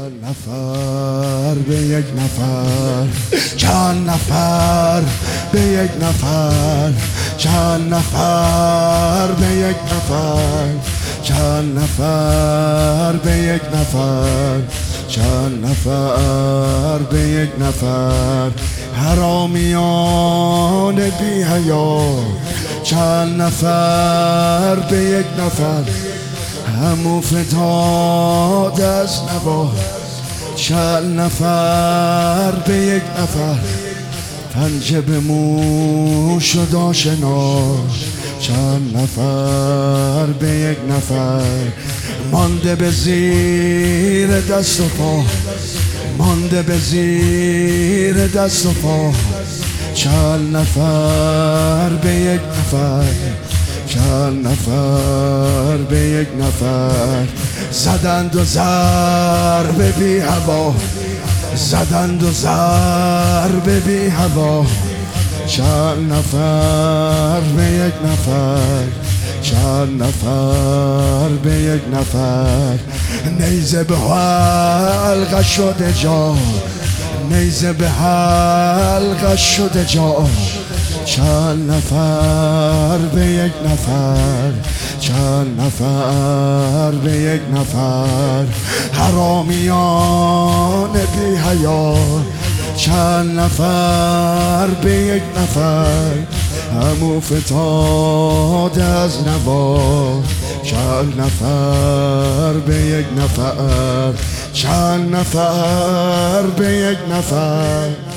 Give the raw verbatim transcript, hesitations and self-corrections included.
چند نفر به یک نفر، چند نفر به یک نفر، چند نفر به یک نفر، چند نفر به یک نفر، چند نفر به یک نفر، حرامیان بی حیا. چند نفر به یک نفر، همو فتاد از نوا. چند نفر به یک نفر، پنجه به موش و داشنا. چند نفر به یک نفر، مانده به زیر دست و پا، مانده به زیر دست و پا. چند نفر به یک نفر، چند نفر به یک نفر، زدند و ضرب بی هوا، زدند و ضرب بی هوا. چند نفر به یک نفر، چند نفر به یک نفر، نیزه به حلقه شده جا، نیزه به حلقه شده جا. چند نفر به یک نفر، چند نفر به یک نفر، حرامیان بی حیا. چند نفر به یک نفر، همو فتاد از نوا. چند نفر به یک نفر، چند نفر به یک نفر.